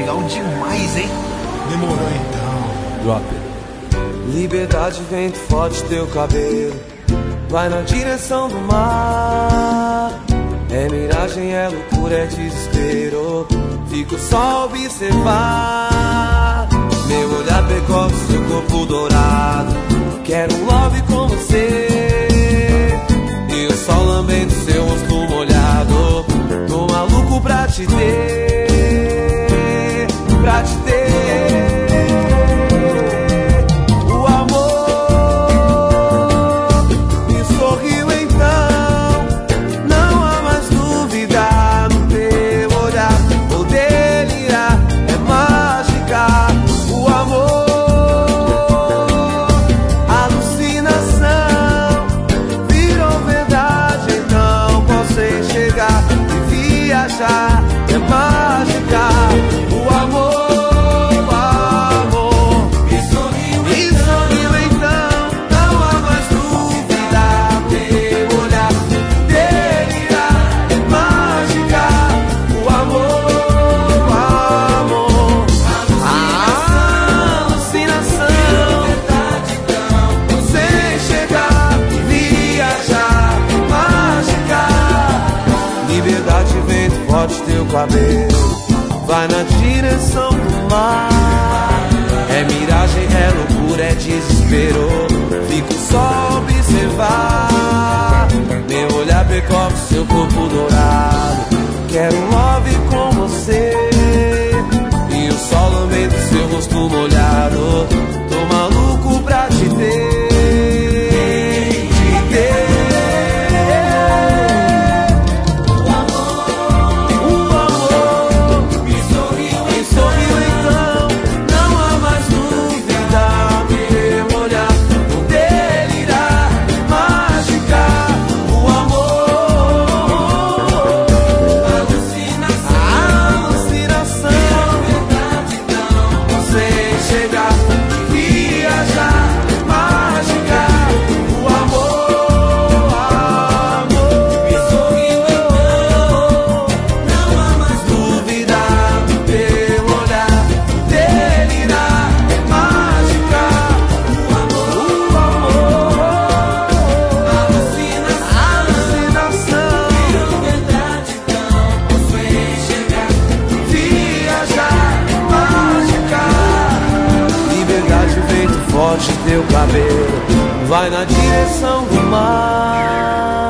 legal demais, hein? Demorou então. Drop it. Liberdade, vento forte, teu cabelo vai na direção do mar. É miragem, é loucura, é desespero. Fico só a observar. Meu olhar percorre seu corpo dourado. Quero um love com você. E o sol lambendo seu rosto molhado. Tô maluco pra te ter, pra te ter. O amor me sorriu então. Não há mais dúvida no teu olhar. Vou delirar, é mágica. O amor, alucinação, virou verdade. Então posso enxergar e viajar, é mágica. O amor, me sorriu então. Não há mais dúvida no teu olhar. Delirar, é mágica. O amor, alucinação, sem chegar e viajar, mágica. Liberdade, vento forte, teu cabelo vai na direção do mar. É miragem, é loucura, é desespero. Fico só a observar. Meu olhar percorre seu corpo dourado. Quero um love com você. E o sol lambendo seu rosto molhado. Tô maluco pra te ter. Teu cabelo vai na direção do mar.